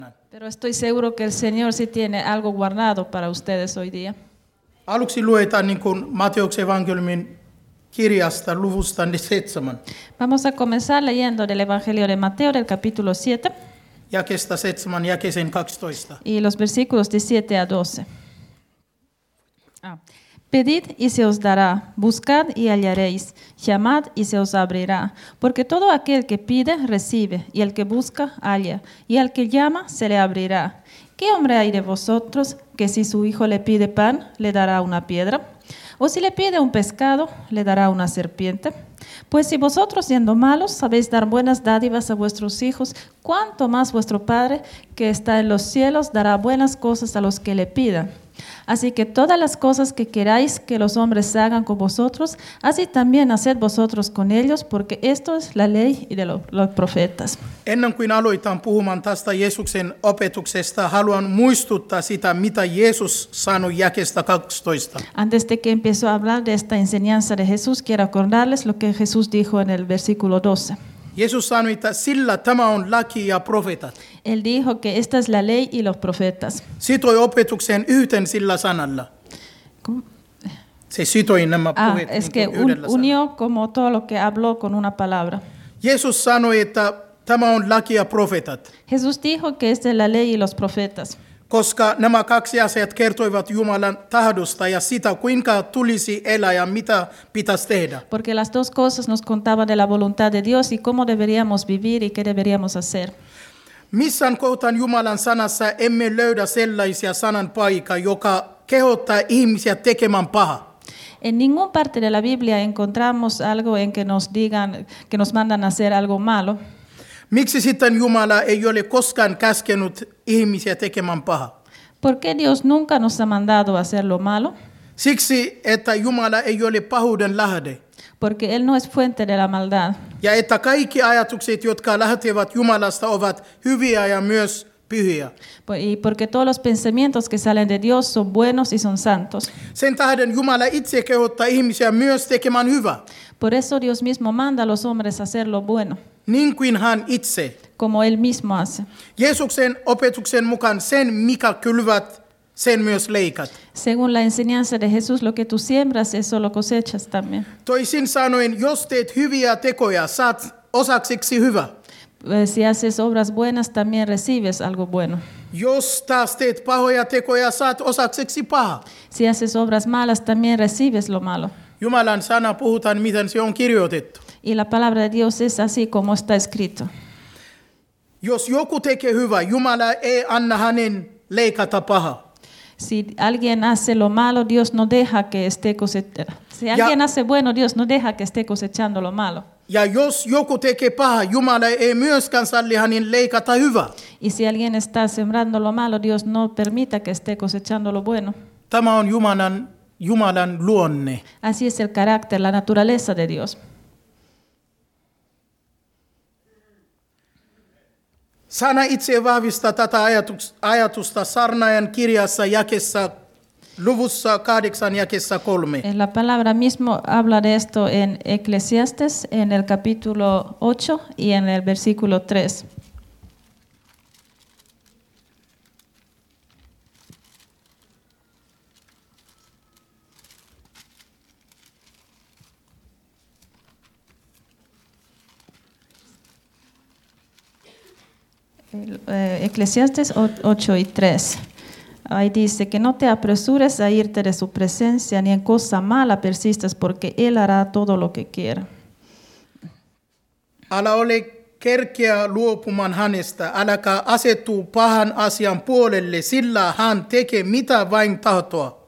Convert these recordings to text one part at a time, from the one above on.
Pero estoy seguro que el Señor sí tiene algo guardado para ustedes hoy día. Aluksi luetaan niin kuin Matteuksen evankeliumin kirjasta luvusta 7, Vamos a comenzar leyendo del Evangelio de Mateo del capítulo 7 jakesta 7 jakeeseen 12. y los versículos de 7 a 12. Pedid y se os dará, buscad y hallaréis, llamad y se os abrirá, porque todo aquel que pide recibe, y el que busca halla, y al que llama se le abrirá. ¿Qué hombre hay de vosotros que si su hijo le pide pan, le dará una piedra? ¿O si le pide un pescado, le dará una serpiente? Pues si vosotros siendo malos sabéis dar buenas dádivas a vuestros hijos, ¿cuánto más vuestro Padre que está en los cielos dará buenas cosas a los que le pidan? Así que todas las cosas que queráis que los hombres hagan con vosotros, así también haced vosotros con ellos, porque esto es la ley y de los profetas. Ennen kuin aloitan puhumaan tästä Jeesuksen opetuksesta, haluan muistuttaa sitä, mitä Jeesus sanoi jakeesta 12. Antes de que empiezo a hablar de esta enseñanza de Jesús, quiero acordarles lo que Jesús dijo en el versículo 12. Jeesus sanoi, että sillä tämä on laki ja profeetat. Él dijo que esta es la ley y los profetas. Sitoi opetuksen yhden sillä sanalla. ¿Cómo? Se sitoi nämä puheet Es que yhdellä sanalla. unió como todo lo que habló con una palabra. Jeesus sanoi, että tämä on laki ja profetat, Jesús dijo que esta es la ley y los profetas. koska nämä kaksi asiat kertoivat Jumalan tahdosta ja sitä, kuinka tulisi elää ja mitä pitäisi tehdä. Porque las dos cosas nos contaban de la voluntad de Dios y cómo deberíamos vivir y qué deberíamos hacer. Missään kohtaan Jumalan sanassa emme löydä sellaisia sanan paikkaa, joka kehottaa ihmisiä tekemään pahaa. En ninguna parte de la Biblia encontramos algo en que nos digan, que nos mandan a hacer algo malo. Miksi sitten Jumala ei ole koskaan käskenyt ihmisiä tekemään pahaa? ¿Por qué Dios nunca nos ha mandado a hacer lo malo? Siksi, että Jumala ei ole pahuuden lähde. Porque Él no es fuente de la maldad. Ja että kaikki ajatukset, jotka lähtevät Jumalasta, ovat hyviä ja myös pyhiä. Y porque todos los pensamientos que salen de Dios son buenos y son santos. Sen tähden Jumala itse kehottaa ihmisiä myös tekemään hyvää, Por eso Dios mismo manda a los hombres a hacer lo bueno, niin kuin hän itse. como Él mismo hace. Jeesuksen opetuksen mukaan sen, mikä kylvät, sen myös leikat. Según la enseñanza de Jesús, lo que tú siembras, eso lo cosechas también. Toisin sanoen, jos teet hyviä tekoja, saat osaksiksi hyvä. Si haces obras buenas, también recibes algo bueno. Jos taas teet pahoja tekoja, saat osaksiksi paha. Si haces obras malas, también recibes lo malo. Jumalan sana puhutaan, miten se on kirjoitettu. Y la palabra de Dios es así como está escrito. Jos joku tekee hyvää, Jumala ei anna hänen leikata pahaa. Si alguien hace lo malo, Dios no deja que esté cosechando. Si alguien hace bueno, Dios no deja que esté cosechando lo malo. Ja jos joku tekee pahaa, Jumala ei myöskään salli hänen leikata hyvää. Y si alguien está sembrando lo malo, Dios no permita que esté cosechando lo bueno. Tämä on Jumalan luonne. Así es el carácter, la naturaleza de Dios. Sana itse vahvistaa tätä ajatusta Saarnaajan kirjassa luvussa 8 jakeessa 3. La palabra mismo habla de esto en Eclesiastes, en el capítulo 8 y en el versículo 3. Eclesiastes 8 y 3. Ahí dice que no te apresures a irte de su presencia, ni en cosa mala persistas, porque Él hará todo lo que quiera. Älä ole kerkeä luopumaan hänestä, äläkä asettu pahan asian puolelle, sillä hän tekee mitä vain tahtoa.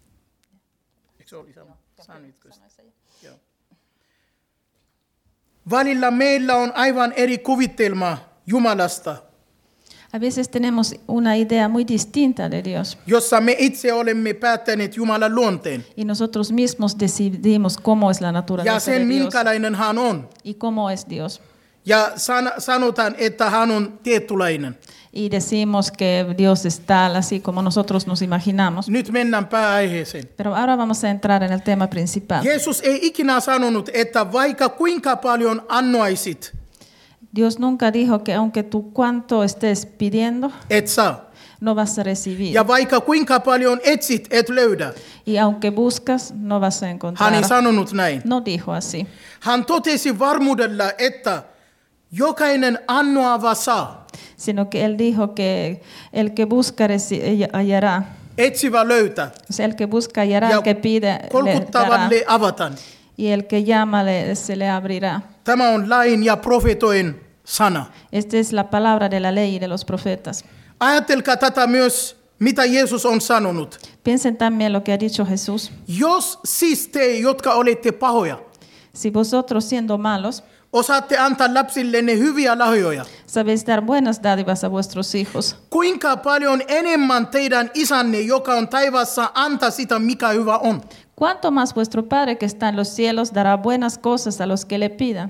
Välillä meillä on aivan eri kuvitelma Jumalasta, A veces tenemos una idea muy distinta de Dios jossa me itse olemme päättäneet Jumalan luonteen y nosotros mismos decidimos cómo es la ja naturaleza sen de Dios minkälainen hän on. y cómo es Dios. Ja sanotaan, että hän on tietynlainen. Y decimos que Dios es tal, así como nosotros nos imaginamos. Nyt mennään pääaiheeseen. Pero ahora vamos a entrar en el tema principal. Jeesus ei ikinä sanonut, että vaikka kuinka paljon annoisit, Dios nunca dijo que aunque tú cuanto estés pidiendo, et saa. no vas a recibir. Ja vaikka kuinka paljon etsit, et löydä. Y aunque buscas, no vas a Hän encontrar. ei sanonut näin. No dijo así. Hän totesi varmuudella, että jokainen annoava saa. Sino que él dijo que el que busca hallará. Etsivä löytää. O sea, el que busca hallará, Ja el que pide le dará. kolkuttavalle avataan. Y el que llama se le abrirá. Tämä on lain ja profetojen sana. Esta es la palabra de la ley y de los profetas. Ajatelkaa tätä myös, mitä Jeesus on sanonut. Piensen también lo que ha dicho Jesús. Jos siis te, jotka olette pahoja, Si vosotros siendo malos, osaatte antaa lapsillenne hyviä lahjoja, sabéis dar buenas dádivas a vuestros hijos, kuinka paljon enemmän teidän isänne, joka on taivaassa, antaa sitä, mikä hyvä on. ¿cuánto más vuestro Padre que está en los cielos dará buenas cosas a los que le pidan?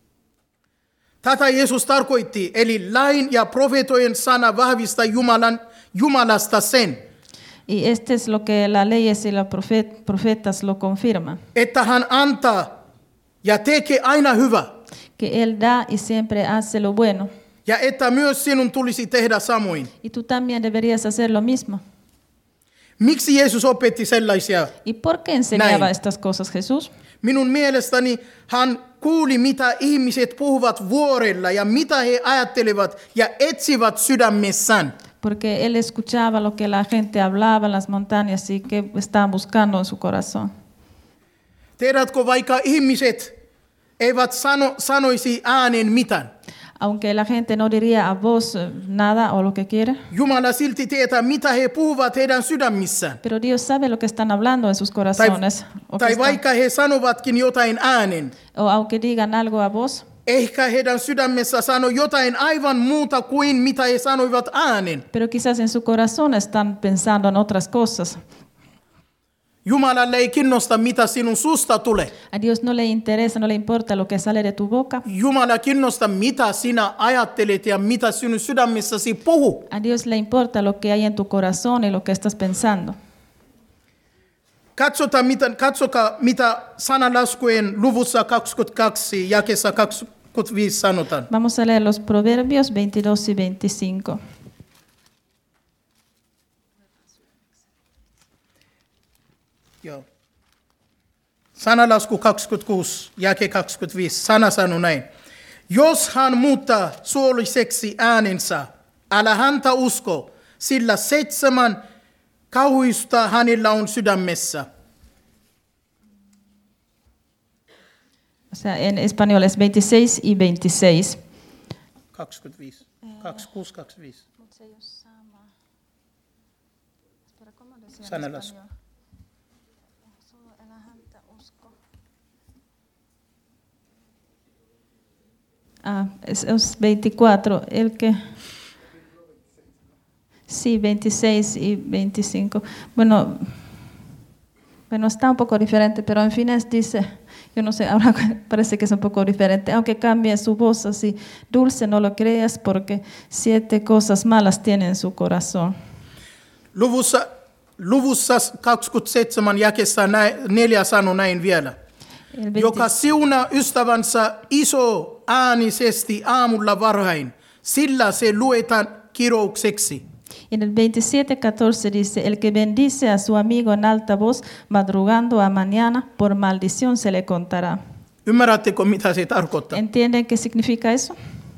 Tätä Jeesus tarkoitti, eli lain ja profetojen sana vahvistaa Jumalasta sen, Y este es lo que la ley y los profetas lo confirman, että hän antaa ja tekee aina hyvä, que Él da y siempre hace lo bueno. ja että myös sinun tulisi tehdä samoin. Y tú también deberías hacer lo mismo. Miksi Jeesus opetti sellaisia? ¿Y por qué enseñaba Näin. estas cosas Jesús? Minun mielestäni hän kuuli, mitä ihmiset puhuvat vuorella ja mitä he ajattelevat ja etsivät sydämessään. Porque Él escuchaba lo que la gente hablaba en las montañas y que estaban buscando en su corazón. Tiedätkö, vaikka ihmiset eivät sanoisi ääneen mitään, Aunque la gente no diría a voz nada o lo que quiere, Jumala silti tietää, mitä he puhuvat heidän sydämissään. pero Dios sabe lo que están hablando en sus corazones. Tai vaikka he sanovatkin jotain äänen, O aunque digan algo a voz, ehkä heidän sydämessä sanoo jotain aivan muuta kuin mitä he sanoivat äänen. pero quizás en su corazón están pensando en otras cosas. Jumalalle ei kiinnosta, mitä sinun susta tulee. A Dios no le interesa, no le importa lo que sale de tu boca. Jumala kiinnosta, mitä sinä ajattelet ja mitä sinun sydämessäsi puhuu. A Dios le importa lo que hay en tu corazón y lo que estás pensando. Katsokaa, mitä Sananlaskujen luvussa 22, jakeessa 25 sanotaan. Vamos a leer los Proverbios 22 y 25. Joo. Sanalasku 26, jake 25, sana sanoo näin. Jos hän muuttaa suolliseksi äänensä, älä häntä usko, sillä 7 kauhuista hänellä on sydämessä. O sea, en español es 26 y 26. 25, 26, 25. Sanalasku. Es 24, el que... Sí, 26 y 25. Bueno, está un poco diferente, pero en fin dice, yo no sé, ahora parece que es un poco diferente, aunque cambie su voz así dulce, no lo creas, porque 7 cosas malas tiene en su corazón. Luvussa 27 jakeessa 4 sanoo näin vielä. Joka siunaa ystävänsä iso äänisesti aamulla varhain, sillä se luetaan kiroukseksi. En el 27:14 dice, el que bendice a su amigo en alta voz, madrugando a mañana, por maldición se le contará. Ymmärrättekö, mitä se tarkoittaa? ¿Entienden qué significa eso?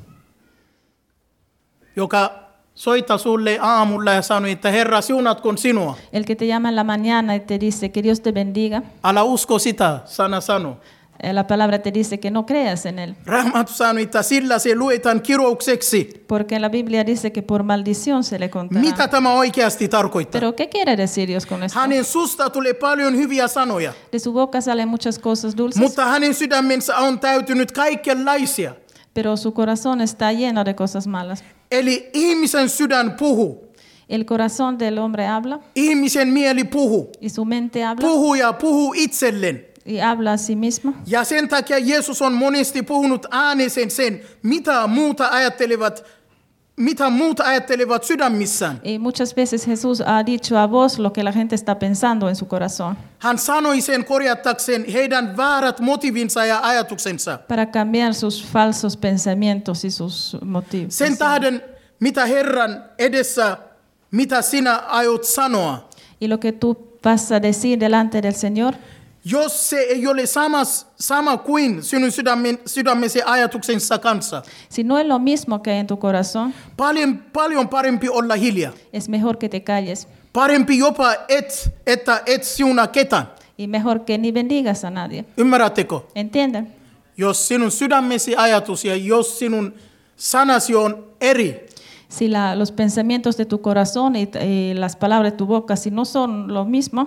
Joka soittaa sulle aamulla ja sanoo, että Herra, siunatkoon sinua. El que te llama en la mañana y te dice que Dios te bendiga. Älä usko sitä, sana sanoo. La palabra te dice que no creas en él. Raamattu sanoo, että sillä se luetaan kiroukseksi. Porque en la Biblia dice que por maldición se le contará. Mitä tämä oikeasti tarkoittaa? Pero ¿qué quiere decir Dios con esto? Hänen susta tulee paljon hyviä sanoja, De su boca salen muchas cosas dulces, mutta hänen sydämensä on täytynyt kaikenlaisia. pero su corazón está lleno de cosas malas. Eli ihmisen sydän puhuu, El corazón del hombre habla ihmisen mieli puhuu, y su mente habla puhuu itselleen. y habla a sí mismo. Ja sen takia Jeesus on monesti puhunut ääneen sen, mitä muuta ajattelevat, mitä muut ajattelevat sydämissään. Y muchas veces Jesús ha dicho a vos lo que la gente está pensando en su corazón. Hän sanoi sen korjatakseen heidän väärät motiivinsa ja ajatuksensa. Para cambiar sus falsos pensamientos y sus motivos. Sen tähden, mitä Herran edessä, mitä sinä aiot sanoa. Y lo que tú vas a decir delante del Señor, Jos se ei ole sama kuin sinun sydämesi ajatuksensa kanssa. si no es lo mismo que hay en tu corazón, Paljon parempi olla hiljaa. es mejor que te calles. Parempi jopa, että et siunaa ketään. Y mejor que ni bendigas a nadie. Ymmärrättekö? ¿Entienden? Jos sinun sydämesi ajatus ja jos sinun sanasi on eri, Si los pensamientos de tu corazón y las palabras de tu boca, si no son lo mismo,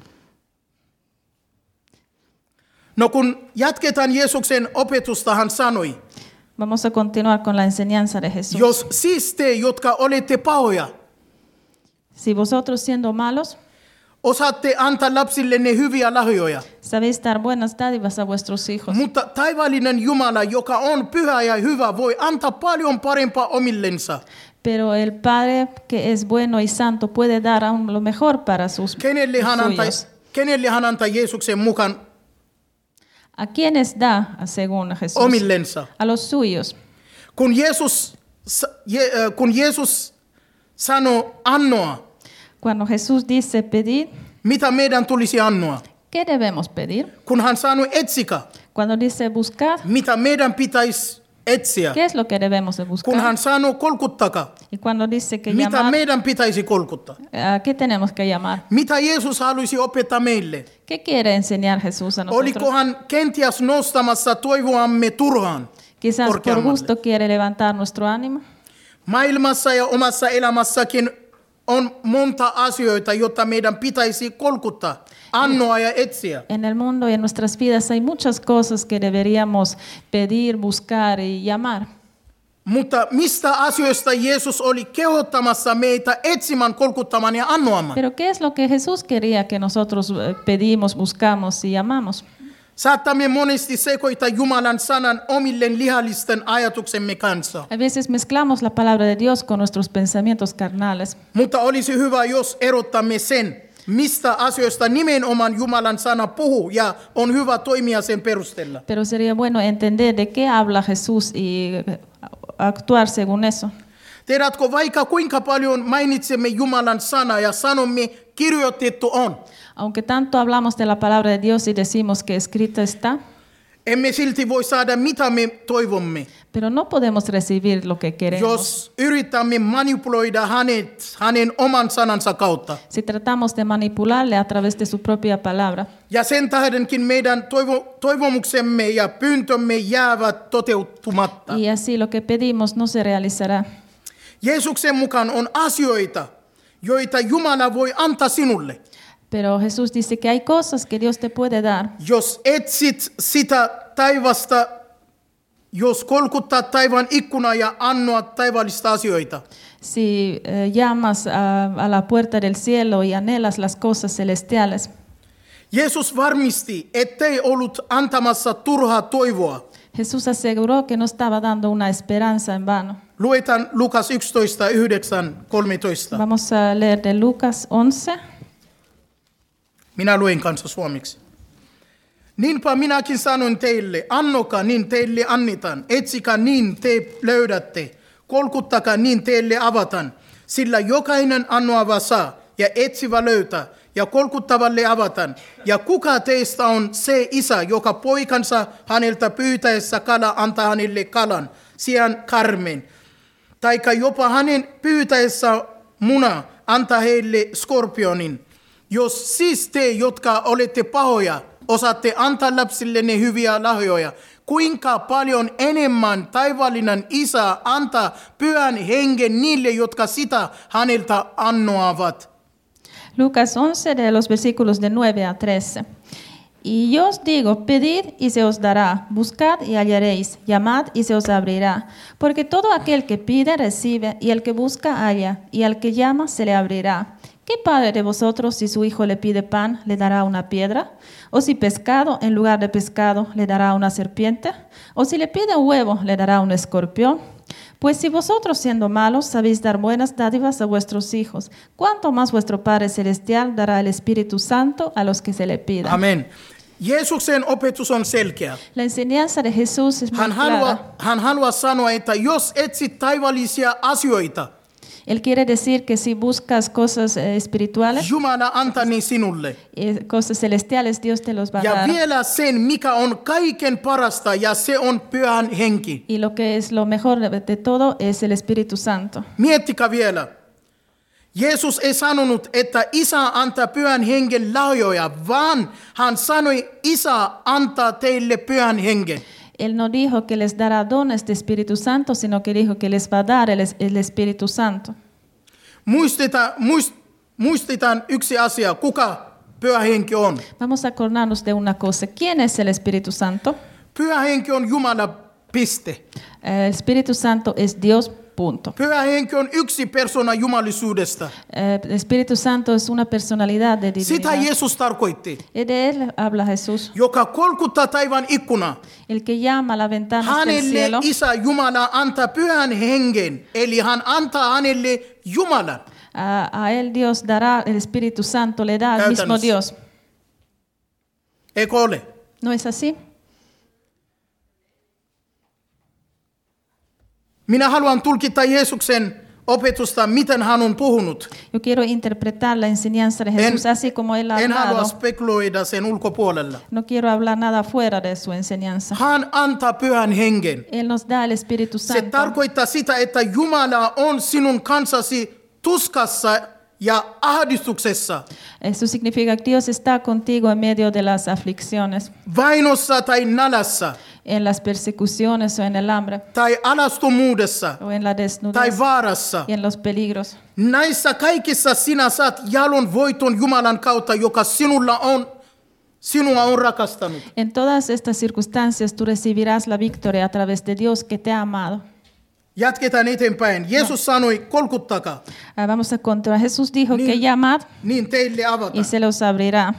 no kun jatketaan Jeesuksen opetusta, hän sanoi, vamos a continuar con la enseñanza de Jesús. jos siis te, jotka olette pahoja, Si vosotros siendo malos, osaatte antaa lapsillenne hyviä lahjoja, sabéis dar buenas dádivas a vuestros hijos, mutta taivaallinen Jumala, joka on pyhä ja hyvä, voi antaa paljon parempaa omillensa. pero el Padre que es bueno y santo puede dar aún lo mejor para sus suyos. Kenelle hän antaa Jeesuksen mukaan ¿A quiénes da, según Jesús? omillensa? A los suyos. Kun Jeesus sanoi annoa, Cuando Jesús dice pedir, mitä meidän tulisi annoa? ¿qué debemos pedir? Kun hän sanoi etsika, Cuando dice buscar, mitä meidän pitäisi etsiä? ¿qué es lo que debemos de Kun buscar? hän sanoi kolkuttaka, Y cuando dice que mitä llamar, meidän pitäisi kolkuttaa? ¿a qué tenemos que llamar? Mitä Jeesus haluaisi opettaa meille? ¿Qué quiere enseñar Jesús a nosotros? Oliko hän kenties nostamassa toivoamme turhaan? Quizás por korkeammalle? gusto quiere levantar nuestro ánimo. Maailmassa ja omassa elämässäkin on monta asioita, joita meidän pitäisi kolkuttaa, annoa ja etsiä. En el mundo y en nuestras vidas hay muchas cosas que deberíamos pedir, buscar y llamar. Mutta mistä asioista Jeesus oli kehottamassa meitä etsimään, kolkuttamaan ja annoamaan? Pero ¿qué es lo que Jesús quería que nosotros pedimos, buscamos y llamamos? Saattamme monesti sekoittaa Jumalan sanan omilleen lihallisten ajatuksemme kanssa. A veces mezclamos la palabra de Dios con nuestros pensamientos carnales. Mutta olisi hyvä, jos erottamme sen, mistä asioista nimenomaan Jumalan sana puhuu ja on hyvä toimia sen perusteella. Pero sería bueno entender de qué habla Jesús y actuar según eso. Tiedätkö, vaikka kuinka paljon mainitsemme Jumalan sanaa ja sanomme kirjoitettu on, Aunque tanto hablamos de la palabra de Dios y decimos que escrito está, emme silti voi saada mitä me toivomme. pero no podemos recibir lo que queremos. Jos yritämme manipuloida hänen oman sanansa kautta. Si tratamos de manipularle a través de su propia palabra. Ja sen tähdenkin meidän toivomuksemme ja pyyntömme jäävät toteutumatta. Y así lo que pedimos no se realizará. Jeesuksen mukaan on asioita, joita Jumala voi antaa sinulle. Pero Jesús dice que hay cosas que Dios te puede dar. Jos etsit sitä taivasta, jos kolkuttaa taivaan ikkunaa ja annoa taivaallista asioita. Si llamas a la puerta del cielo y anhelas las cosas celestiales. Jeesus varmisti, ettei ollut antamassa turhaa toivoa. Jesús aseguró que no estaba dando una esperanza en vano. Luetaan Lukas 11, 9, 13. Vamos a leer de Lucas 11. Minä luen kanssa suomeksi. Niinpä minäkin sanon teille, annokaa niin teille annetaan, etsikää niin te löydätte, kolkuttakaa niin teille avataan, sillä jokainen annoava saa ja etsivä löytää ja kolkuttavalle avataan. Ja kuka teistä on se isä, joka poikansa häneltä pyytäessä kala antaa hänelle kalan, sijaan karmen, taikka jopa hänen pyytäessä muna antaa heille skorpionin. Jos siis te, jotka olette pahoja, osaatte antaa lapsillenne hyviä lahjoja, kuinka paljon enemmän taivaallinen Isä antaa pyhän hengen niille, jotka sitä häneltä annoavat. Lucas 11 de los versículos de 9 a 13. Y yo os digo, pedid y se os dará, buscad y hallaréis, llamad y se os abrirá. Porque todo aquel que pide recibe, y el que busca halla, y al que llama se le abrirá. ¿Qué padre de vosotros, si su hijo le pide pan, le dará una piedra? ¿O si pescado, en lugar de pescado, le dará una serpiente? ¿O si le pide un huevo, le dará un escorpión? Pues si vosotros siendo malos sabéis dar buenas dádivas a vuestros hijos, ¿cuánto más vuestro Padre Celestial dará el Espíritu Santo a los que se le pida? Amen. Jeesuksen opetus on selkeä. La enseñanza de Jesús es muy clara. Hän haluaa sanoa, että jos etsit taivaallisia asioita, Él quiere decir que si buscas cosas espirituales, Jumala antaa niin sinulle. Cosas celestiales, Dios te los va a Ja dar. vielä sen, mikä on kaiken parasta, ja se on Pyhän Henki. Y lo que es lo mejor de todo es el Espíritu Santo. Miettikää vielä. Jeesus ei sanonut, että Isä antaa Pyhän Hengen lahjoja, vaan hän sanoi, Isä antaa teille Pyhän Hengen. Él no dijo que les dará dones de Espíritu Santo, sino que dijo que les va a dar el Espíritu Santo. Muistetaan yksi asia, kuka Pyhä Henki on. Vamos a acordarnos de una cosa. ¿Quién es el Espíritu Santo? Pyhä Henki on Jumala, piste. El Espíritu Santo es Dios, punto. Pyhä Henki on yksi persona jumalisuudesta. El Espíritu Santo es una personalidad de Sitä divinidad. Jeesus tarkoitti. Y de él habla Jesús. Joka kolkuttaa taivaan ikkuna. El que llama a la ventana del Hänelle cielo. Isä Jumala antaa Pyhän Hengen, eli hän antaa hänelle Jumalan. A él Dios dará el Espíritu Santo, le da al mismo Käytännössä. Dios. Eikö ole? ¿No es así? Minä haluan tulkita Jeesuksen opetusta, miten hän on puhunut. Yo quiero interpretar la enseñanza de Jesús así como él ha En halua hablado. spekuloida sen ulkopuolella. No quiero hablar nada fuera de su enseñanza. Hän antaa Pyhän Hengen. Él nos da el Espíritu Se Santo. tarkoittaa sitä, että Jumala on sinun kanssasi tuskassa ja ahdistuksessa, Eso significa que Dios está contigo en medio de las aflicciones, vainossa tai nälässä, en las persecuciones o en el hambre tai alastomuudessa, o en la tai desnudez vaarassa. y en los peligros. Näissä kaikissa sinä saat jalon voiton Jumalan kautta, joka sinua on rakastanut. En todas estas circunstancias tú recibirás la victoria a través de Dios que te ha amado. Jatketaan eteenpäin. Jeesus sanoi, kolkuttakaa, Vamos a continuar. Jesús dijo que llamad niin teille y avataan. se los abrirá.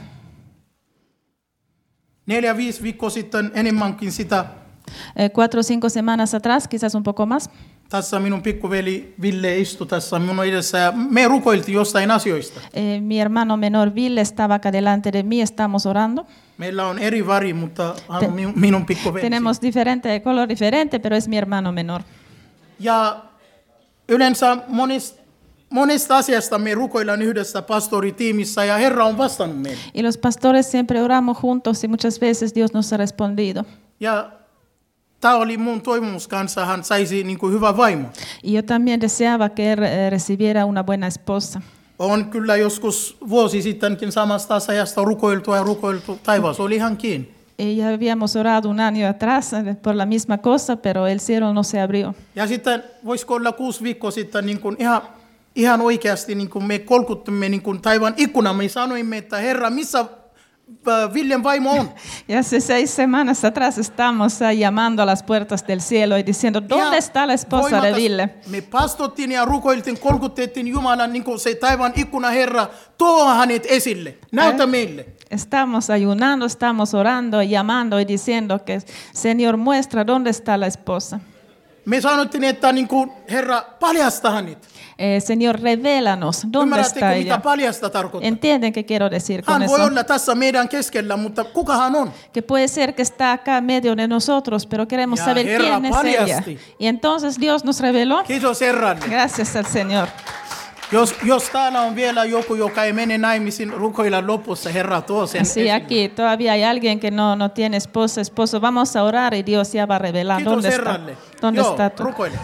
4-5 viikkoa sitten enemmänkin sitä. 4 o 5 semanas atrás, quizás un poco más, Tässä minun pikkuveli Ville istui tässä minun edessä ja me rukoiltiin jostain asioista. mi hermano menor Ville estaba acá delante de mí, estamos orando. Meillä on eri väri, mutta hän on minun pikkuveli. Tenemos diferente color diferente, pero es mi hermano menor. Ja yleensä monesta asiasta me rukoillaan yhdessä pastoritiimissä ja Herra on vastannut meille. Y los pastores siempre oramos juntos y muchas veces Dios nos ha respondido. Ja tämä oli mun toivomus kanssa, hän saisi niin kuin hyvä vaimo. Y yo también deseaba que él recibiera una buena esposa. On kyllä joskus vuosi sittenkin samasta asiasta rukoiltu, taivas oli ihan kiinni. Y ya habíamos orado un año atrás por la misma cosa, pero el cielo no se abrió. Ja sitten voisiko olla 6 viikkoa sitten niin kuin ihan oikeasti niin kuin me kolkuttimme niin kuin taivaan ikkuna. Me sanoimme, että Herra, missä Villen vaimo on? Y hace 6 semanas atrás estamos llamando a las puertas del cielo y diciendo, ¿dónde está la esposa de Ville? Me pastottiin ja rukoiltiin, kolkutettiin Jumalan niin kuin se taivaan ikkuna, Herra, tuo hänet esille, näytä meille. Estamos ayunando, estamos orando, llamando y diciendo que, Señor, muestra dónde está la esposa. Me sanottiin, että niin kuin, Herra, paljasta hänet. Señor, revélanos dónde Ymmärrättekö, está mitä ella. paljasta tarkoittaa? ¿Entienden qué quiero decir con Hän voi eso? olla tässä meidän keskellä, mutta kuka hän on? Que puede ser que está acá en medio de nosotros, pero queremos Ya, saber Herra quién es ella. paljasti. Y entonces Dios nos reveló. Kiitos Herralle. Gracias al Señor. Jos täällä on vielä joku, joka ei mene naimisiin, rukoilla lopussa, Herra tuo sen Si aquí todavía hay alguien que no tiene esposo, vamos a orar y Dios ya va a revelar Kiitos dónde está. Herralle. ¿Dónde Joo, está tú? rukoile.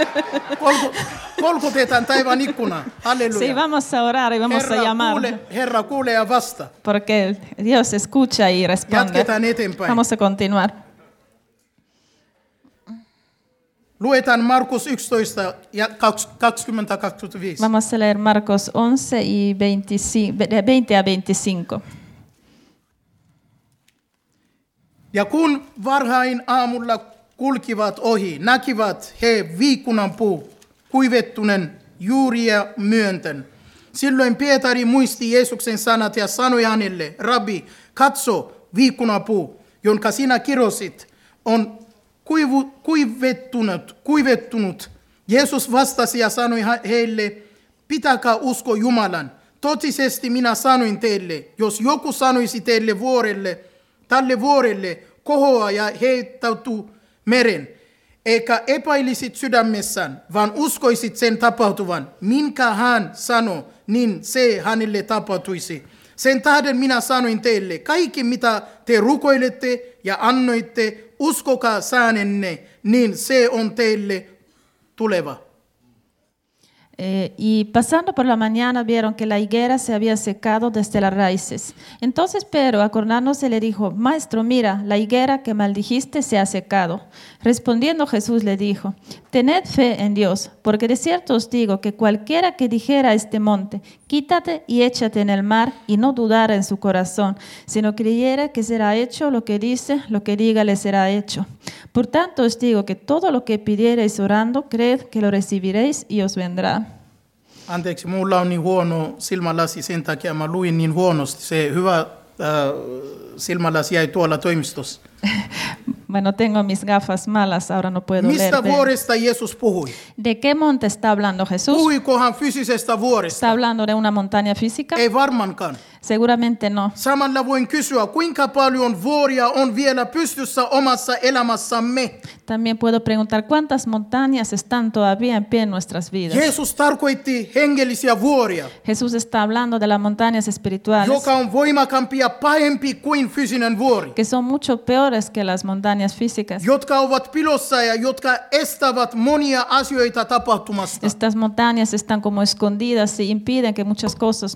Kolkutetaan taivaan ikkuna. Halleluja. Sí, vamos a orar y vamos a llamar. Herra kuule ja vasta. Porque Dios escucha y responde. Jatketaan eteenpäin. Vamos a continuar. Luetaan Markus 11 ja 20-25. Vamos a leer Marcos 11 y 20 a 25. Ja kun varhain aamulla kulkivat ohi, näkivät he viikunanpuu kuivettunen juuria myönten. Silloin Pietari muisti Jeesuksen sanat ja sanoi hänelle, Rabbi, katso, viikunapuu, jonka sinä kirosit, on kuivettunut. Jeesus vastasi ja sanoi heille, pitäkää usko Jumalan. Totisesti minä sanoin teille, jos joku sanoisi tälle vuorelle, kohoa ja heittäytyy meren, eikä epäilisit sydämessään, vaan uskoisit sen tapahtuvan, minkä hän sanoo, niin se hänelle tapahtuisi. Sen tähden minä sanoin teille, kaikki mitä te rukoilette ja annoitte, uskokaa saanenne, niin se on teille tuleva. Y pasando por la mañana vieron que la higuera se había secado desde las raíces. Entonces Pedro, acordándose, le dijo, Maestro, mira, la higuera que maldijiste se ha secado. Respondiendo Jesús le dijo, tened fe en Dios, porque de cierto os digo que cualquiera que dijera a este monte, quítate y échate en el mar, y no dudara en su corazón, sino creyera que será hecho lo que dice, lo que diga le será hecho. Por tanto os digo que todo lo que pidiereis orando, creed que lo recibiréis y os vendrá. Anteeksi, mulla on niin huono silmälasi, sen takia mä luin niin huonosti. Se hyvä silmälasi jäi tuolla toimistossa. Bueno, tengo mis gafas malas, ahora no puedo Mistä leer. vuoresta Jeesus puhui? ¿De qué monte está hablando Jesús? Puhuiko hän fyysisestä vuoresta? ¿Está hablando de una montaña física? Ei varmaankaan. Seguramente no. Samalla voin kysyä, kuinka paljon vuoria on vielä pystyssä omassa elämässämme? También puedo preguntar cuántas montañas están todavía en pie en nuestras vidas. Jeesus tarkoitti hengellisiä vuoria, Jesús está hablando de las montañas espirituales, joka on voimakampi ja pahempi kuin fyysinen vuori, que son mucho peores que las montañas físicas. jotka ovat pilossa ja jotka estävät monia asioita tapahtumasta. Estas montañas están como escondidas y impiden que muchas cosas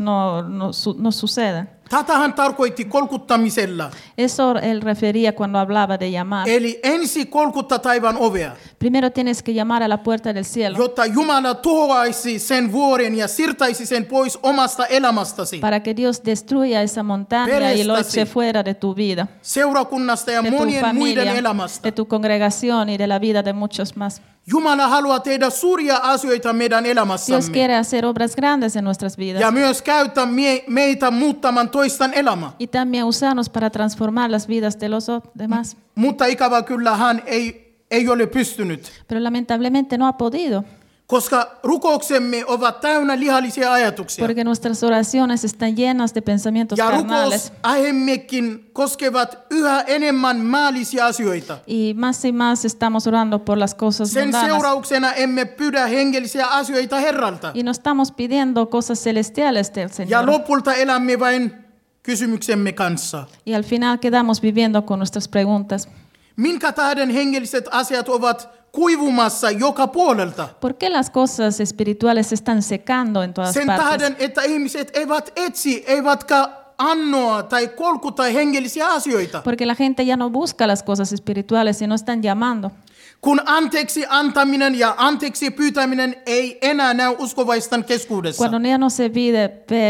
no sucedan. Tätä hän tarkoitti kolkuttamisella, Eso él refería cuando hablaba de llamar. eli ensi kolkutta taivaan ovea, Primero tienes que llamar a la puerta del cielo jotta Jumala tuhoaisi sen vuoren ja siirtäisi sen pois omasta elämästäsi, para que Dios destruya esa montaña y lo eche fuera de tu vida, seurakunnasta ja de tu monien muiden familia, elämästä. de tu congregación y de la vida de muchos más. Jumala haluaa tehdä suuria asioita meidän Dios elämässämme quiere hacer obras grandes en nuestras vidas ja myös käyttää meitä muuttamaan toisten elämää. y también usarnos para transformar las vidas de los demás. Mutta ikävä kyllä hän ei ole pystynyt, Pero lamentablemente no ha podido, koska rukouksemme ovat täynnä lihallisia ajatuksia. porque nuestras oraciones están llenas de pensamientos Ja carnales. rukousaiheemmekin koskevat yhä enemmän maallisia asioita. Y más estamos orando por las cosas Sen mundanas. seurauksena emme pyydä hengellisiä asioita Herralta. Y no estamos pidiendo cosas celestiales del Ja Señor. lopulta elämme vain kysymyksemme kanssa. Y al final quedamos viviendo con nuestras preguntas. Minkä tähden hengelliset asiat ovat kuivumassa joka puolelta? ¿Por qué las cosas espirituales se están secando en todas Sen partes? tähden, että ihmiset eivät etsi, eivätkä annoa tai kolkuta hengellisiä asioita. Porque la gente ya no busca las cosas espirituales y no están llamando. Kun anteeksi antaminen ja anteeksi pyytäminen ei enää näy uskovaisten keskuudessa. Cuando ya no se pide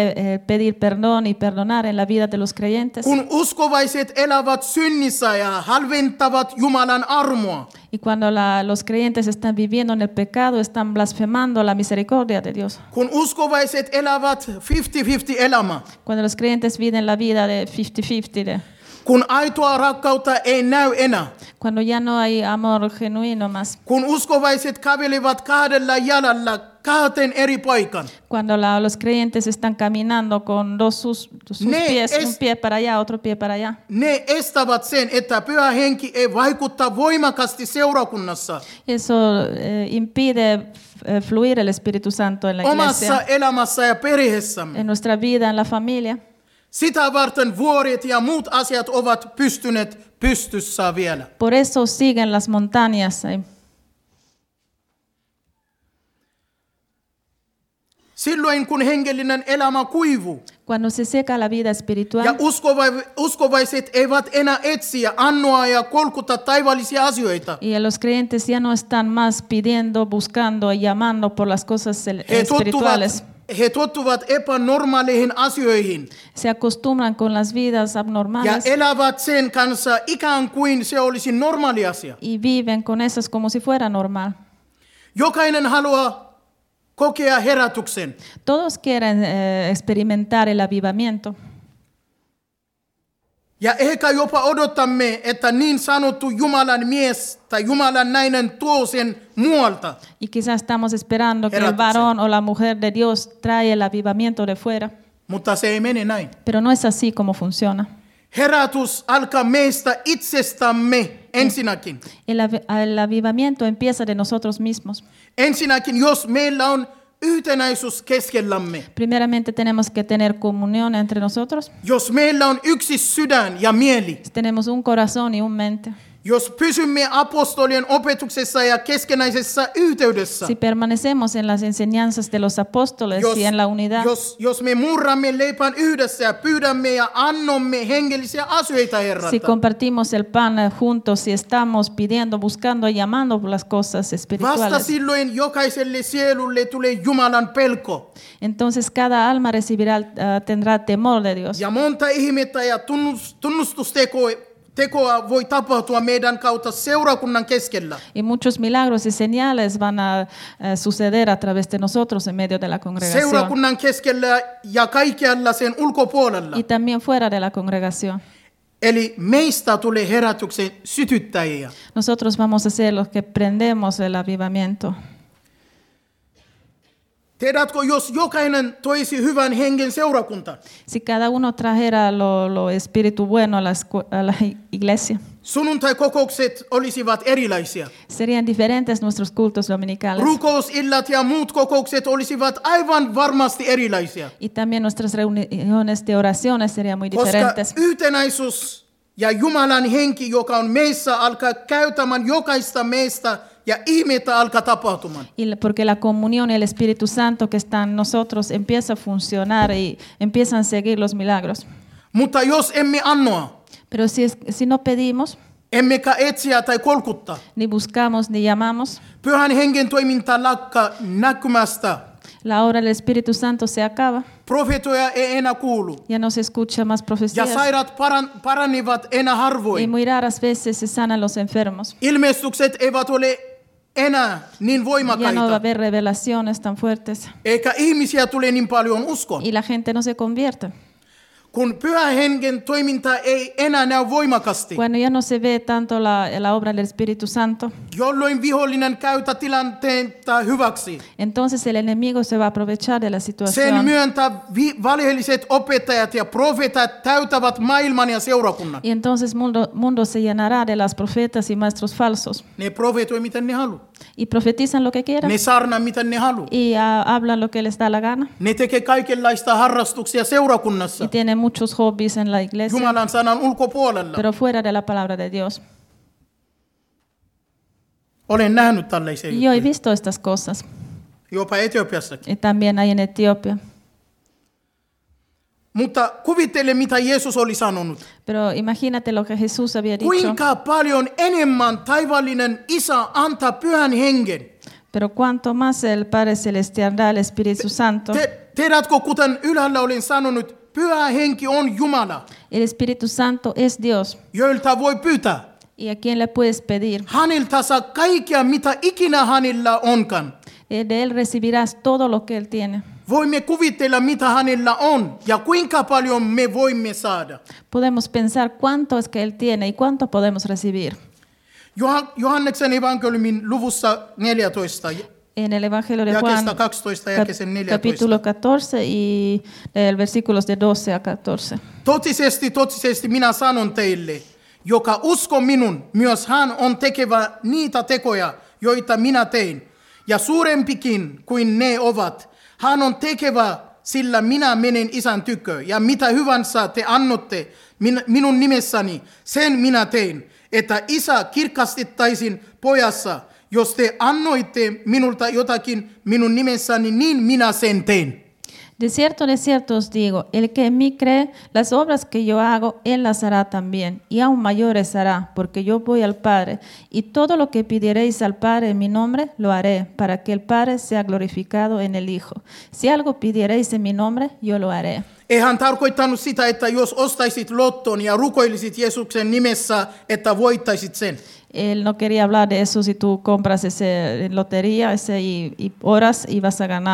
pedir perdón y perdonar en la vida de los creyentes. Kun uskovaiset elävät synnissä ja halventavat Jumalan armoa. Y cuando los creyentes están viviendo en el pecado, están blasfemando la misericordia de Dios. Kun uskovaiset elävät 50-50 elämä. Cuando los creyentes viven la vida de 50-50. Kun aitoa rakkautta ei näy enää. Cuando ya no hay amor genuino más. Kun uskovaiset kävelevät kahdella jalalla kahteen eri paikan. Cuando los creyentes están caminando con sus pies, un pie para allá, otro pie para allá. Ne estävät sen, että Pyhä Henki ei vaikuttaa voimakkaasti seurakunnassa. Eso impide fluir el Espíritu Santo en la Omassa iglesia, elämässä ja perheessämme. en nuestra vida, en la familia. Sitä varten vuoret ja muut asiat ovat pystyneet pystyssä vielä. Por eso siguen las montañas. Silloin kun hengellinen elämä kuivuu Cuando se seca la vida espiritual ja uskovaiset eivät enää etsiä, annoa ja kolkuta taivaallisia asioita. y los creyentes ya no están más pidiendo, buscando y llamando por las cosas espirituales. He tottuvat epänormaaleihin asioihin Se acostumbran con las vidas ja abnormales elävät sen kanssa ikään kuin se olisi normaali asia. y viven con esas como si fuera normal. Jokainen haluaa kokea herätyksen. Todos quieren experimentar el avivamiento. Ja ehkä jopa odotamme, että niin sanottu Jumalan mies tai Jumalan nainen tuo sen muualta. Y quizás estamos esperando que el Herätyksen. varón o la mujer de Dios trae el avivamiento de fuera. Mutta se ei mene näin. Pero no es así como funciona. Herätys alkaa meistä itsestämme ensinnäkin. El avivamiento empieza de nosotros mismos. Ensinnäkin, jos meillä on yhtenäisyys keskellämme. Primeramente tenemos que tener comunión entre nosotros. Jos meillä on yksi sydän ja mieli. Si tenemos un corazón y un mente. Jos pysymme apostolien opetuksessa ja keskenäisessä yhteydessä. Si permanecemos en las enseñanzas de los apóstoles y en la unidad. Jos me murramme leipän yhdessä ja pyydämme ja annomme hengellisiä asioita Herralta. Si compartimos el pan juntos, si estamos pidiendo, buscando y llamando por las cosas Vasta espirituales. silloin jokaiselle sielulle tulee Jumalan pelko. Entonces cada alma recibirá, tendrá temor de Dios. Ja monta ihmettä ja tunnustustekoa voi tapahtua meidän kautta seurakunnan keskellä. Y muchos milagros y señales van a suceder a través de nosotros en medio de la congregación. Seurakunnan keskellä ja kaikkialla sen ulkopuolella. Y también fuera de la congregación. Eli meistä tulee herätyksen sytyttäjiä. Nosotros vamos a ser los que prendemos el avivamiento. Tiedätkö, jos jokainen toisi hyvän hengen seurakuntaan, Si cada uno trajera lo espíritu bueno a la iglesia, sunnuntai-kokoukset olisivat erilaisia. serían diferentes nuestros cultos dominicales. Rukousillat ja muut kokoukset olisivat aivan varmasti erilaisia. Y también nuestras reuniones de oraciones serían muy Koska diferentes. yhtenäisyys ja Jumalan henki, joka on meissä, alkaa käytämään jokaista meistä ja ihmettä alkaa tapahtumaan. Porque la comunión y el Espíritu Santo que está en nosotros empieza a funcionar y empiezan a seguir los milagros. Mutta jos emme annoa, Pero si no pedimos, emmekä etsiä tai kolkuttaa, ni buscamos, ni llamamos, Pyhän hengen toiminta lakkaa näkymästä. la obra del Espíritu Santo se acaba. Profetoja ei enää kuulu. Ya no se escucha más Ja profecías. sairaat paranivat enää Y harvoin. muy raras veces se sanan los enfermos. Ilmestykset eivät ole enää niin Ya no va a voimakkaita. haber revelaciones tan fuertes. Eikä ihmisiä tule niin paljon uskoon. Y la gente no se convierte. Kun Pyhän hengen toiminta ei enää näy voimakkaasti, Cuando ya no se ve tanto la obra del Espíritu Santo, jolloin vihollinen käyttää tilanteenta hyväksi. entonces el enemigo se va a aprovechar de la Sen situación. myöntä valheelliset opettajat ja profeetat täytävät maailman ja seurakunnan. Y entonces mundo se llenará de las profetas y maestros falsos. Ne profetoi miten ne haluaa. Y profetizan lo que quieran. Ne saarnaa miten ne haluaa. Y hablan lo que les da la gana. Ne tekee kaikenlaista harrastuksia seurakunnassa. Y tienen muchos hobbies en la iglesia, Jumalan sanan ulkopuolella. pero fuera de la palabra de Dios. Olen nähnyt tällaisia Y yo he juttuja. visto estas cosas. Jopa Etiopiassakin. Y también hay en Etiopía. Mutta kuvittele, mitä Jeesus oli sanonut. Pero imagínate lo que Jesús había dicho. Kuinka paljon enemmän taivaallinen Isä antaa Pyhän hengen. Pero cuanto más el Padre Celestial da el Espíritu Santo, Tiedätkö, kuten ylhäällä olin sanonut, Pyhä henki on Jumala, el Espíritu Santo es Dios. joilta voi pyytää. ¿Y a quién le puedes pedir? Häneltä saa kaikkea, mitä ikinä hänellä onkaan. De Él recibirás todo lo que Él tiene. Voimme kuvitella, mitä hänellä on ja kuinka paljon me voimme saada. Podemos pensar cuánto es que Él tiene y cuánto podemos recibir. Johanneksen evankeliumin luvussa 14, En el Evangelio de Juan, jakeesta 12 ja jakeeseen 14. capítulo 14 y del versículos de 12 a 14. Totisesti minä sanon teille, joka usko minun, myös hän on tekevä niitä tekoja, joita minä tein. Ja suurempikin kuin ne ovat, hän on tekevä, sillä minä menen Isän tykö. Ja mitä hyvänsä te annotte minun nimessäni, sen minä tein, että Isä kirkastettaisiin pojassa. Jos te annoitte minulta jotakin minun nimessäni, niin minä sen tein. De cierto os digo, el que en mí cree, las obras que yo hago, él las hará también, y aún mayores hará, porque yo voy al Padre, y todo lo que pidiereis al Padre en mi nombre, lo haré, para que el Padre sea glorificado en el Hijo. Si algo pidiereis en mi nombre, yo lo haré. Ei hän tarkoittanut sitä, että jos ostaisit lotton ja rukoilisit Jeesuksen nimessä, että voittaisit sen. Él no quería hablar de eso si tú compras ese lotería y oras y vas a ganar.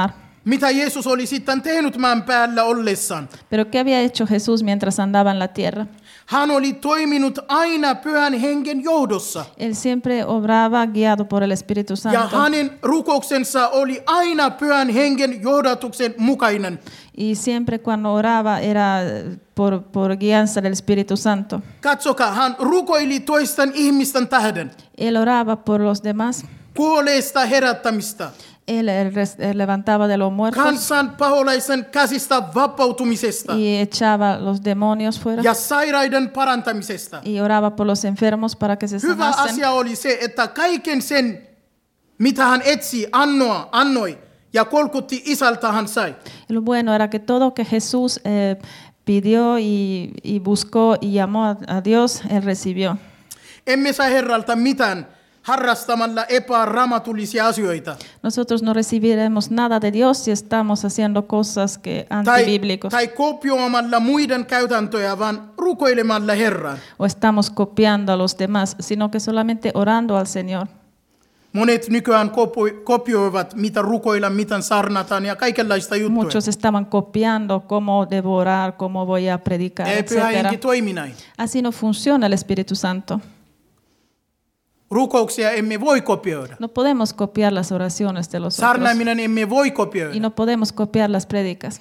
mitä Jeesus oli sitten tehnyt maan päällä ollessaan. Pero ¿qué había hecho Jesús mientras andaba en la tierra? Hän oli toiminut aina Pyhän Hengen johdossa. Él siempre obraba guiado por el Espíritu Ja Santo. hänen rukouksensa oli aina Pyhän Hengen johdatuksen mukainen. Y siempre cuando oraba era por guianza del Espíritu Santo. Katsokaa, hän rukoili toisten ihmisten tähden. Él oraba por los demás. Kuolleista herättämistä. Él levantaba de los muertos Kansan paholaisen käsistä vapautumisesta. y echaba los demonios fuera. Ja sairaiden parantamisesta. Y oraba por los enfermos para que se Hyvä sanasen. asia oli se, että kaiken sen, mitä hän etsi, annoi ja kolkutti isältä hän sai. Y lo bueno era que todo que Jesús pidió y buscó y llamó a Dios, Él recibió. Emme saa Herralta mitään harrastamalla epäraamatullisia asioita. Nosotros no recibiremos nada de Dios si estamos haciendo cosas que antibíblicos Tai kopioimalla muiden käytäntöjä, vaan rukoilemalla Herran. o estamos copiando a los demás, sino que solamente orando al Señor. Monet nykyään kopioivat, mitä rukoilla, miten sarnataan ja kaikenlaista juttuja. Muchos estaban copiando cómo devorar, cómo voy a predicar, Ei Pyhä etc. Henki toimi näin. Así no funciona el Espíritu Santo. Rukouksia emme voi kopioida. No podemos copiar las oraciones de los otros Sarnaaminen emme voi y kopioida. no podemos copiar las prédicas.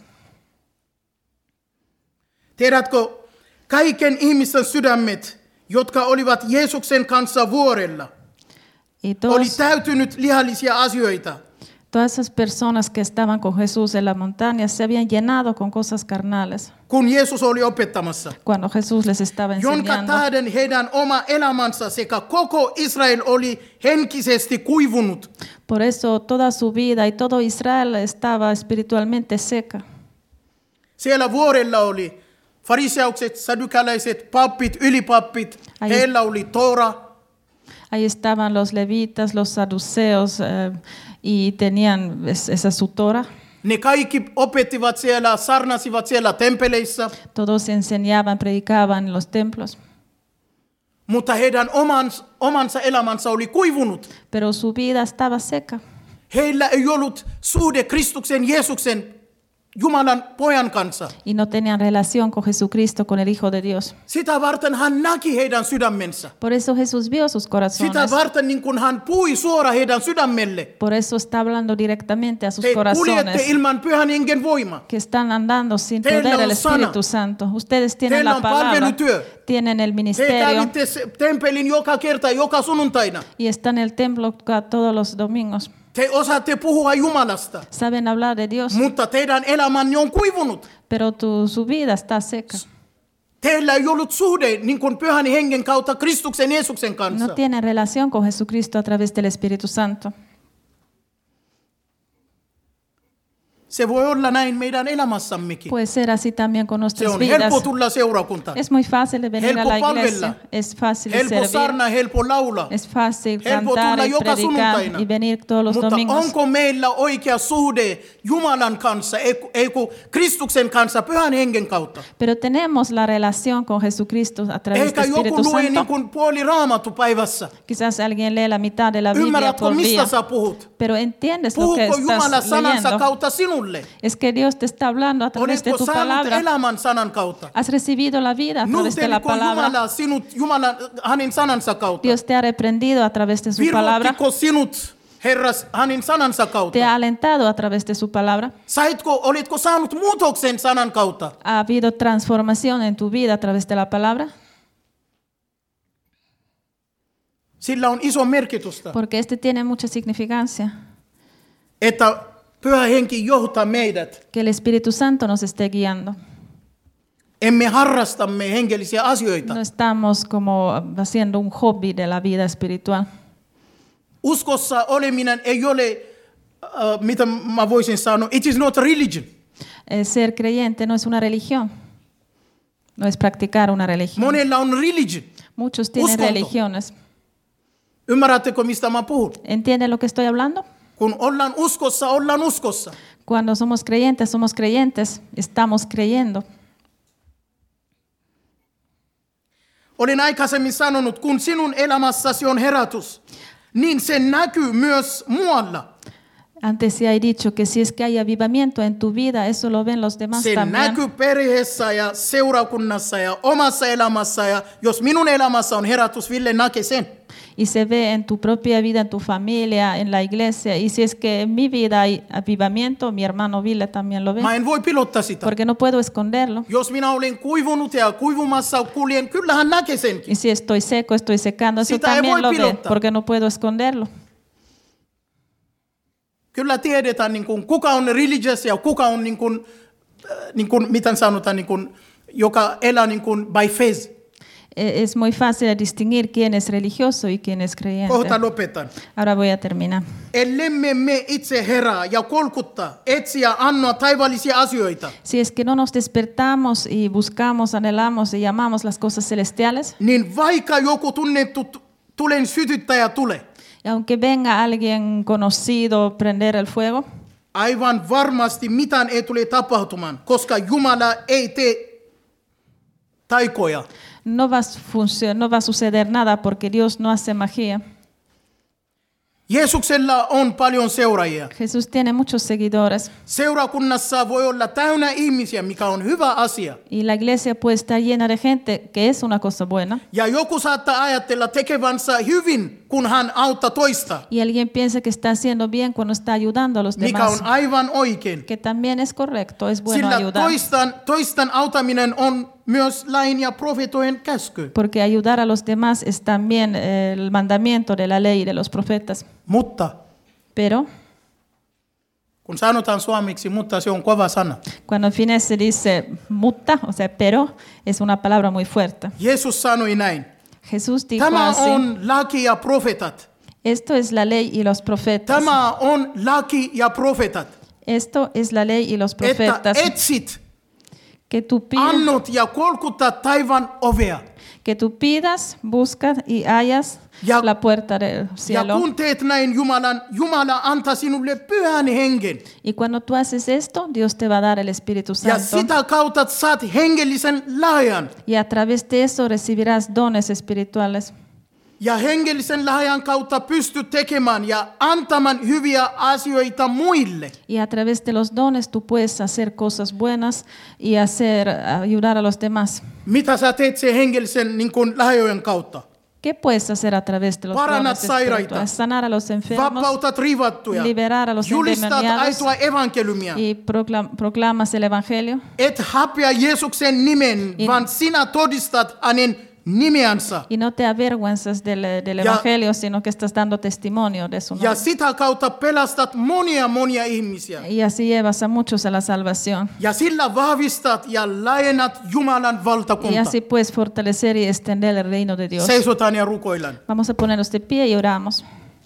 Tiedätkö, kaiken ihmisten sydämet, jotka olivat Jeesuksen kanssa vuorella, Y oli täytynyt lihallisia asioita. todas esas personas que estaban con Jesús en la montaña se habían llenado con cosas carnales Kun Jeesus oli opettamassa, cuando Jesús les estaba jonka enseñando. tähden heidän oma elämänsä sekä koko Israel oli henkisesti kuivunut. Por eso toda su vida y todo Israel estaba espiritualmente seca. Siellä vuorella oli fariseukset, sadukalaiset, pappit, ylipappit, Ai. heillä oli Tora. Ahí estaban los levitas, los saduceos y tenían esa su Torah. Ne kaikki opettivat siellä, sarnasivat siellä tempeleissä, Todos enseñaban, predicaban en los templos, mutta heidän omansa elämänsä oli kuivunut. pero su vida estaba seca. Heillä ei ollut suhde Kristuksen, Jeesuksen, Jumalan pojan kanssa. Y no tenían relación con Jesucristo, con el Hijo de Dios. Sitä varten hän näki heidän sydämensä. Por eso Jesús vio sus Sitä corazones. varten niin kun hän puhui suora heidän sydämelle. Por eso está hablando directamente a sus Te kuljette corazones ilman Pyhän Hengen voimaa. que están andando sin Teillä poder on el sana. Espíritu Santo. Ustedes tienen Teillä la on palabra, palvelutyö. tienen el Te ministerio kävitte temppelin joka kerta, joka sunnuntaina. y están en el templo todos los domingos. Te osaatte puhua Jumalasta, Saben hablar de Dios, mutta teidän elämänne on kuivunut. pero su vida está seca. Teillä ei ollut suhde niin kuin Pyhän Hengen kautta Kristuksen Jeesuksen kanssa. No tienen relación con Jesucristo a través del Espíritu Santo. Se voi olla näin meidän elämässämmekin. Puede ser así también con Se nuestras on vidas. helppo tulla seurakuntaan. Es muy fácil de venir a Helppo la iglesia, palvella. es fácil Helppo servir, sarna, helppo laulaa. es fácil Helppo cantar tulla y joka predicar sunnuntaina. y venir todos los Mutta domingos. onko meillä oikea suhde Jumalan kanssa, ei kun Kristuksen kanssa Pyhän Hengen kautta? Pero tenemos la relación con Jesucristo a través Ehkä del Espíritu joku lue niin Santo. kuin puoli Raamattu päivässä. Quizás alguien lee la mitad de la Biblia Ymmärrätkö, por mistä día. sä puhut? Pero entiendes lo que Puhuuko Jumala estás sanansa leyendo. kautta sinulle? Es que Dios te está hablando a través de Oletko tu saanut palabra. elämän sanan kautta? Has recibido la vida a través de la Nuhteliko palabra. Jumala sinut hänen sanansa kautta? Dios te ha reprendido a través de su palabra. Virvoittiko sinut Herra hänen sanansa kautta? Te ha alentado a través de su palabra. Oletko saanut muutoksen sanan kautta? ¿Ha habido transformación en tu vida a través de la palabra? Sillä on iso merkitystä, Porque este tiene mucha significancia. että Pyhä Henki johtaa meidät. Que el Espíritu Santo nos esté guiando. Emme harrastamme hengellisiä asioita. No estamos como haciendo un hobby de la vida espiritual. Uskossa oleminen ei ole, mitä mä voisin sanoa, it is not a religion. Ser creyente no es una religión. No es practicar una religión. Monella on religion. Muchos tienen Uskonto. religiones. Ymmärrättekö, mistä mä puhun? ¿Entienden lo que estoy hablando? Kun ollaan uskossa, ollaan uskossa. Cuando somos creyentes, estamos creyendo. Olen aikaisemmin sanonut, kun sinun elämässäsi on herätys, niin se näkyy myös muualla. Antes ya he dicho que si es que hay avivamiento en tu vida, eso lo ven los demás Se también. näkyy perheessä ja seurakunnassa ja omassa elämässä. Ja jos minun elämässä on herätys, Ville näkee sen. Y se ve en tu propia vida, en tu familia, en la iglesia. Y si es que en mi vida hay avivamiento, mi hermano Ville también lo ve. Mä en voi pilottaa sitä. Porque no puedo esconderlo. Jos minä olen kuivunut ja kuivumassa kuljen, kyllähän näkee senkin. Y si estoy seco, estoy secando, eso Sitä ei también voi lo ve. pilottaa. Porque no puedo esconderlo. Kyllä tiedetään, niin kuin, kuka on religious ja kuka on, miten sanotaan, joka elää niin kuin by faith. Es muy fácil distinguir quién es religioso y quién es creyente. Kohta lopetan. Ahora voy a terminar. Ellemme me itse herää ja kolkuttaa, etsiä, annoa taivaallisia asioita, Si es que no nos despertamos y buscamos, anhelamos y llamamos las cosas celestiales, niin vaikka joku tunnettu tulen sytyttäjä tulee, y aunque venga alguien conocido prender el fuego, aivan varmasti mitään ei tule tapahtumaan, koska Jumala ei tee taikoja. no va a suceder nada porque Dios no hace magia. Jeesuksella on paljon seuraajia. Jesús tiene muchos seguidores Seurakunnassa voi olla täynnä ihmisiä, mikä on hyvä asia. y la iglesia puede estar llena de gente, que es una cosa buena. Ja joku saattaa ajatella tekevänsä hyvin, kun hän auttaa toista, Y alguien piensa que está haciendo bien cuando está ayudando a los mikä demás, on aivan oikein. que también es correcto, es bueno Sillä ayudar. toisten autaminen on myös lain ja profetojen käsky. Porque ayudar a los demás es también el mandamiento de la ley de los profetas. Mutta Pero kun sanotaan suomeksi, mutta se on kova sana. cuando en finés se dice mutta, o sea, pero, es una palabra muy fuerte. Jeesus sanoi näin. Jesús dijo Tämä así, on laki ja profetat. esto es la ley y los profetas. Tämä on laki ja profetat. Esto es la ley y los Että profetas. etsit, Que tú pidas, annot ja kolkutat taivaan ovea. que tú pidas, buscas y hallas Ja- la puerta del Ja cielo. kun teet näin, Jumala antaa sinulle pyhän hengen. Y cuando tú haces esto, Dios te va a dar el Espíritu Ja Santo. sitä kautta saat hengellisen lahjan. Y a través de eso recibirás dones espirituales. Ja hengellisen lahjan kautta pystyt tekemään ja antamaan hyviä asioita muille. Y a través de los dones tú puedes hacer cosas buenas y ayudar a los demás. Mitä sä teet sen hengellisen niin kuin lahjojen kautta? ¿Qué puedes hacer a través de los Parannat dones sairaita. espirituales? Sanar a los enfermos Vapautat riivattuja. liberar a los Julistat endemoniados. aitoa evankeliumia. y proclamas el Evangelio. Et häpeä Jeesuksen nimen, vaan sinä todistat hänen nimeänsä. Y no te avergüenzas del Evangelio, sino que estás dando testimonio de su Ja nombre. sitä kautta pelastat monia ihmisiä. Y así llevas a muchos a la salvación. Ja sillä vahvistat ja laajennat Jumalan Y valtakunta. así puedes fortalecer y extender el reino de Dios. Seisotaan ja rukoillaan. Vamos a ponernos de pie y oramos.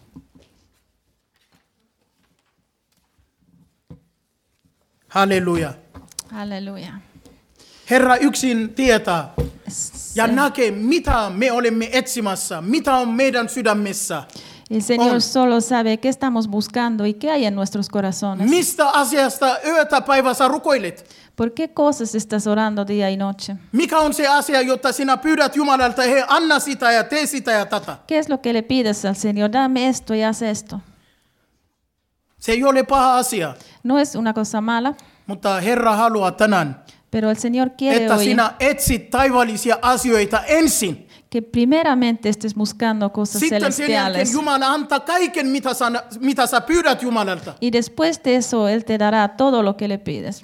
Halleluja. Aleluya. Herra yksin tietää ja näkee, mitä me olemme etsimässä, mitä on meidän sydämessä. El Señor On. solo sabe qué estamos buscando y qué hay en nuestros corazones. Mistä asiasta yötä päivässä rukoilet? ¿Por qué cosas estás orando día y noche? Mikä on se asia, jotta sinä pyydät Jumalalta, he anna sitä ja tee sitä ja tätä? ¿Qué es lo que le pides al Señor? Dame esto y haz esto. Se ei ole paha asia, No es una cosa mala, mutta Herra haluaa tänään, pero el Señor quiere että hoy sinä etsit taivaallisia asioita ensin. que primeramente estés buscando cosas Sitten sen celestiales. jälkeen Jumala antaa kaiken, mitä sä pyydät Jumalalta. Y después de eso, Él te dará todo lo que le pides.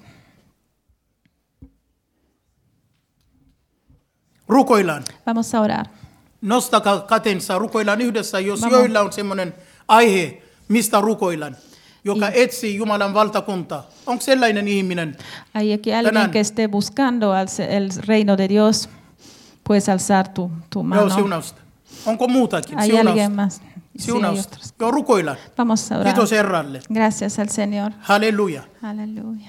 Rukoillaan. Vamos a orar. Nostakaa katensa, rukoillaan yhdessä, jos Vamos. joilla on semmoinen aihe, mistä rukoillaan, joka etsii Jumalan valtakuntaa. Onko sellainen ihminen? Hay aquí alguien Tänään. que esté buscando el reino de Dios, puedes alzar tu Joo, mano. siunausta. Onko muutakin? Hay alguien más. Sí, hay Siunausta. otros. Joo, rukoillaan. Vamos a orar. Kiitos Herralle. Gracias al Señor. Halleluja. Aleluya.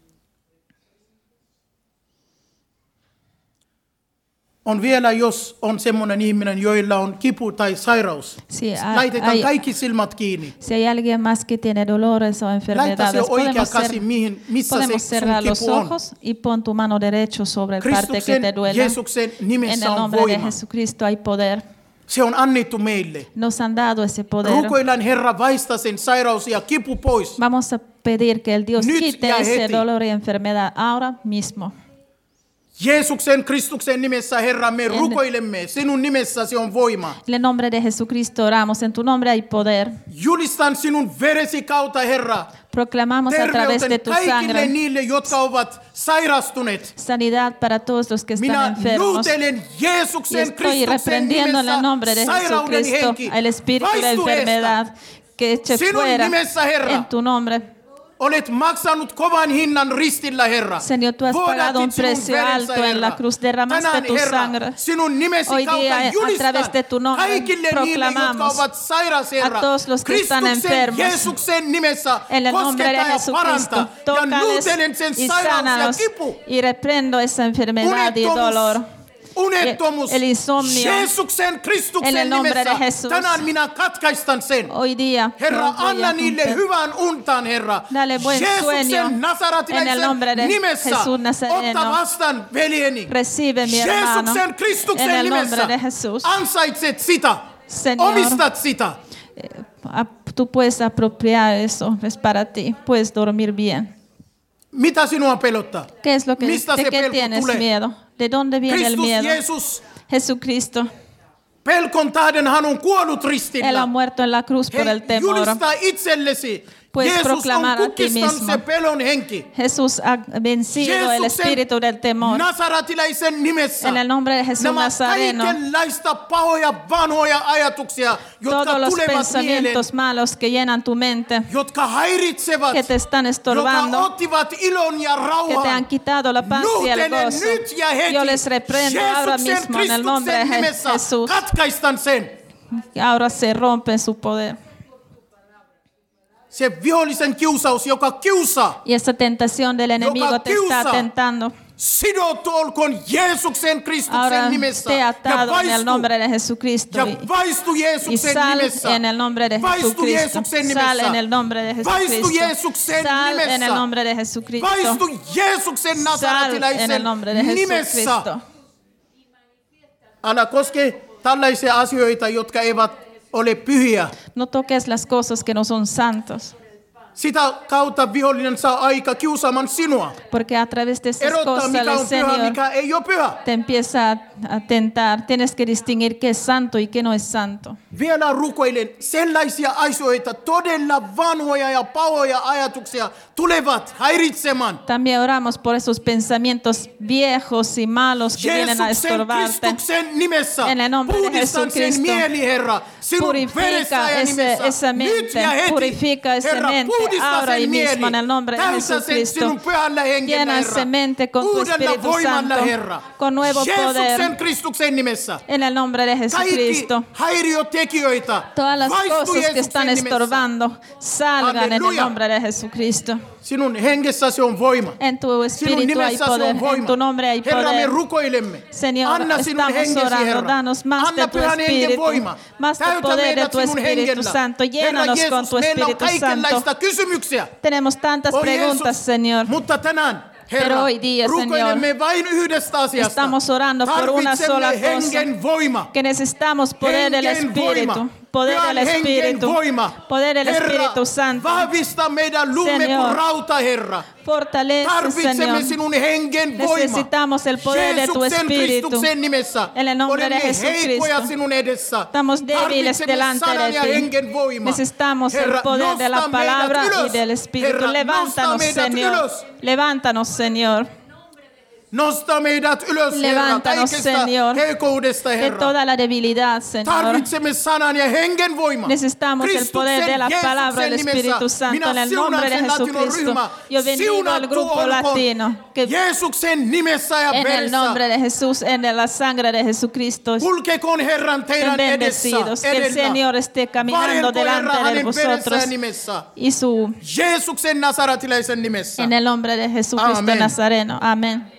On vielä, jos on semmoinen ihminen, joilla on kipu tai sairaus. Sí, Laitetaan kaikki silmät kiinni. si hay alguien más que tiene dolores o Laita enfermedades, se oikea podemos, käsi, missä se podemos sun cerrar los kipu on. ojos y pon tu mano derecho sobre el parte que te Kristuksen, duele. Jeesuksen En nimessä el on nombre de voima. Jesucristo hay poder. Se on annettu meille. Nos han dado ese poder. Rukoillaan Herra vaista sen sairaus ja kipu pois. Vamos a pedir que el Dios Nyt quite ja ese heti. dolor y enfermedad ahora mismo. Jeesuksen Kristuksen nimessä, Herra, me rukoilemme. Sinun nimessäsi on voima. En el nombre de Jesucristo oramos, en tu nombre hay poder. Julistan sinun veresi kautta, Herra, Proclamamos a través de terveyten tu kaikille sangre niille, jotka ovat sairastuneet. sanidad para todos los que están Minä enfermos. nuutelen Y Jeesuksen estoy Kristuksen reprendiendo en el nombre nimessä de sairauden Jesucristo henki. el espíritu de Vaistu enfermedad heistä. que eche Sinun fuera nimessä, Herra. en tu nombre. Olet maksanut kovan hinnan ristillä, Herra. Señor, tú has pagado un Vuodatit sinun precio verensä, alto en la Herra. cruz, derramaste Tänään, tu Herra, sangre. sinun nimesi Hoy kautta día, a julistan través de tu nombre, kaikille niille, jotka proclamamos ovat sairas, Herra. a todos los que están Kristuksen, enfermos. Jeesuksen nimessä En el nombre de kosketa ja Jesucristo, paranta. Ja tócales nuutelen sen y sairaus ja sánalos kipu. y reprendo esa enfermedad y dolor. Unettomuus, El insomnio. Jeesuksen Kristuksen En el nombre de nimessä. Jesús. Tänään minä katkaistan sen. Hoy día, Herra, yo voy a anna niille romper. hyvän untaan, Herra. Dale buen sueño. Jeesuksen En el nombre de Nazaretilaisen nimessä. Jesús Nazareno. Otta vastaan, veljeni. Recibe mi hermano. Jeesuksen Kristuksen En el nimessä. nombre de Jesús. Ansaitset sitä. Señor. Omistat sitä. Tú puedes apropiar eso, es para ti. Puedes dormir bien. Mitä sinua pelottaa? ¿Qué es lo que Mistä de se qué pelko tienes tulee? miedo? ¿De dónde viene el Kristus miedo? Jeesus, Jesucristo. pelkon tähden hän on kuollut Él ristillä. ha muerto en la cruz por el Hei, temor. julista itsellesi. Puedes Jeesus on proclamar a ti kukkistanut mismo. se pelon henki. Jesús ha vencido el espíritu del temor. Nazaretilaisen nimessä. En el nombre de Jesús Nämä Nazareno. kaikenlaista pahoja, vanhoja ajatuksia, jotka Todos los tulevat mieleen, pensamientos malos que llenan tu mente, jotka häiritsevat, que te están estorbando, jotka ottivat ilon ja que te rauhan. han quitado la paz y el Nuutelen gozo. nyt ja heti. Yo les reprendo ahora Jeesuksen mismo en el nombre de Kristuksen nimessä Jesús. katkaistan sen. Y ahora se rompe su poder. Se vihollisen kiusaus, joka kiusaa, Y esa tentación del enemigo te está kiusaa. tentando. sidottu olkoon Jeesuksen Kristuksen Ahora nimessä. esté atado en el nombre de Jesucristo. ja vaistu Y Jeesuksen sal nimessä. en el nombre de Vaistu Jesucristo. Jeesuksen Sal nimessä. en el nombre de Vaistu Jesucristo. Jeesuksen Sal en el nimessä. nombre de Jesucristo. Vaistu Jeesuksen Sal en el Nazaretilaisen nombre de nimessä. Jesucristo. Älä koske tällaisia asioita, jotka eivät ole pyhiä. No toques las cosas que no son santos. Sitä kautta vihollinen saa aika kiusaamaan sinua. Porque a través de esas Erottaa, cosas mikä el on pyhä, Señor mikä ei ole pyhä. te empieza a tentar. Tienes que distinguir qué es santo y qué no es santo. Vielä rukoilen sellaisia asioita, todella vanhoja ja pahoja ajatuksia tulevat häiritsemään. También oramos por esos pensamientos viejos y malos que vienen a Jeesuksen estorbarte. Kristuksen nimessä En el nombre de puhdistan sen Jesucristo. mieli, Herra, sinun veressä Purifica ja nimessä. esa Nyt mente, ja heti, purifica esa Herra, mente puhdista ahora y sen mieli. mismo en el nombre de Täytä sen Jesucristo. sinun pyhällä hengellä, Llena Herra. esa mente con tu Uudella Espíritu voimalla, Santo, Herra. con nuevo Jeesuksen poder, Kristuksen nimessä. en el nombre de Kaikki Jesucristo. häiriötekijöitä Todas las vaistu cosas que Jeesuksen están nimessä. estorbando salgan en el Halleluja. nombre de Jesucristo. Sinun hengessäsi on voima. En tu Sinun espíritu hay nimessäsi poder, on voima. en tu nombre hay Herra, me poder. rukoilemme. Señor, Anna sinun estamos hengesi, orando, Herra. danos más Anna de tu pyhän hengen Espíritu, voima. más de Täytä poder de meidät tu sinun Espíritu hengellä. Santo. Herra Llénanos con Jeesus, tu meillä on Espíritu Santo. kaikenlaista kysymyksiä. Tenemos tantas O preguntas, Jeesus, Señor. mutta tänään, Herra, Pero hoy día, rukoilemme vain yhdestä asiasta. Estamos orando por una sola Tarvitsemme cosa. hengen voima. Que necesitamos poder del Hengen Espíritu. voima. Poder Pyhän del hengen Espíritu. voima. Poder del Herra, Espíritu Santo. vahvista meidän lumme Señor. kuin rauta, Herra. Fortalece, Tarvitsemme Señor. sinun hengen voima. Necesitamos el poder de tu Jeesuksen Espíritu. Kristuksen nimessä. En el nombre de Olemme Jesucristo. heikkoja sinun edessä. Estamos débiles Tarvitsemme delante sanan de ja ti. hengen voima. Necesitamos el Herra, poder de la nosta meidät palabra ylös. y del Espíritu. Herra, nosta Levántanos, meidät Señor. ylös. Levántanos, Señor. Nosta meidät ylös, Herra, Levántanos, kaikesta Señor, heikkoudesta, de Herra. toda la debilidad, Señor. Tarvitsemme sanan ja hengen voima. Necesitamos el poder de la palabra del Espíritu Santo en el nombre de Jesucristo. Yo bendigo al grupo latino que Jeesuksen nimessä ja en el veressä. nombre de Jesús, en la sangre de Jesucristo, Kulkekoon Herran teidän estén edessä. bendecidos. Que el Señor esté caminando Varjelko Herra delante de hänen veressä vosotros ja nimessä. y su Jeesuksen Nazaretilaisen nimessä. en el nombre de Jesucristo Amén. Nazareno. Amén.